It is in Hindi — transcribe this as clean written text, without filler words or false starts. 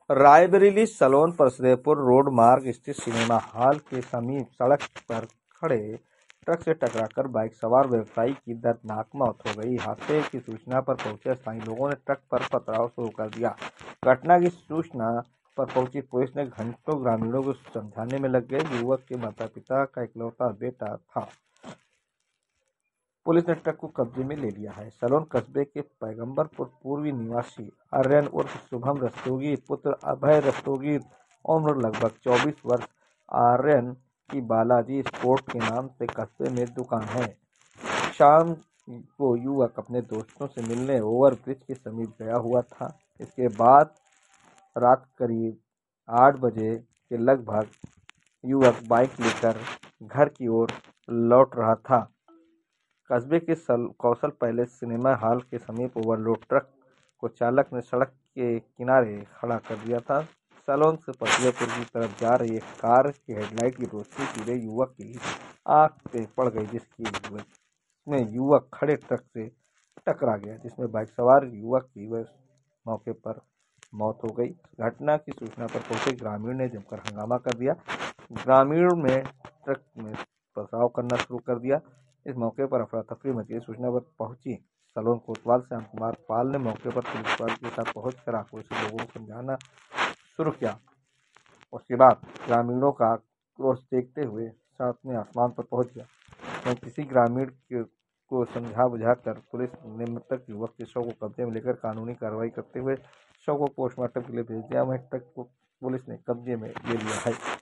रायबरेली सलोन परसदेपुर रोड मार्ग स्थित सिनेमा हॉल के समीप सड़क पर खड़े ट्रक से टकराकर बाइक सवार व्यवसायी की दर्दनाक मौत हो गई। हादसे की सूचना पर पहुंचे स्थानीय लोगों ने ट्रक पर पथराव शुरू कर दिया। घटना की सूचना पर पहुंची पुलिस ने घंटों ग्रामीणों को समझाने में लग गए। युवक के माता पिता का इकलौता बेटा था। पुलिस ने ट्रक को कब्जे में ले लिया है। सलोन कस्बे के पैगंबरपुर पूर्वी निवासी आर्यन उर्फ शुभम रस्तोगी पुत्र अभय रस्तोगी उम्र लगभग 24 वर्ष आर्यन की बालाजी स्पोर्ट के नाम से कस्बे में दुकान है। शाम को युवक अपने दोस्तों से मिलने ओवरब्रिज के समीप गया हुआ था। इसके बाद रात करीब 8 बजे के लगभग युवक बाइक लेकर घर की ओर लौट रहा था। कस्बे के कौशल पैलेस सिनेमा हॉल के समीप ओवरलोड ट्रक को चालक ने सड़क के किनारे खड़ा कर दिया था। सलोन से परसदेपुर की तरफ जा रही एक कार की हेडलाइट की रोशनी सीधे युवक की आंख पे पड़ गई, जिसमें युवक खड़े ट्रक से टकरा गया, जिसमें बाइक सवार युवक की मौके पर मौत हो गई। घटना की सूचना पर पहुंचे ग्रामीण ने जमकर हंगामा कर दिया। ग्रामीणों ने ट्रक में पथराव करना शुरू कर दिया। इस मौके पर अफरा तफरी मची। सूचना पर पहुंची सलोन कोतवाल श्याम कुमार पाल ने मौके पर पुलिस बल के साथ पहुंचकर आक्रोशित लोगों को समझाना शुरू किया। उसके बाद ग्रामीणों का क्रोध देखते हुए साथ में आसमान पर पहुंच गया। वहीं किसी ग्रामीण को समझा बुझाकर पुलिस ने मृतक युवक के शव को कब्जे में लेकर कानूनी कार्रवाई करते हुए शव को पोस्टमार्टम के लिए भेज दिया। वहीं ट्रक को पुलिस ने कब्जे में ले लिया है।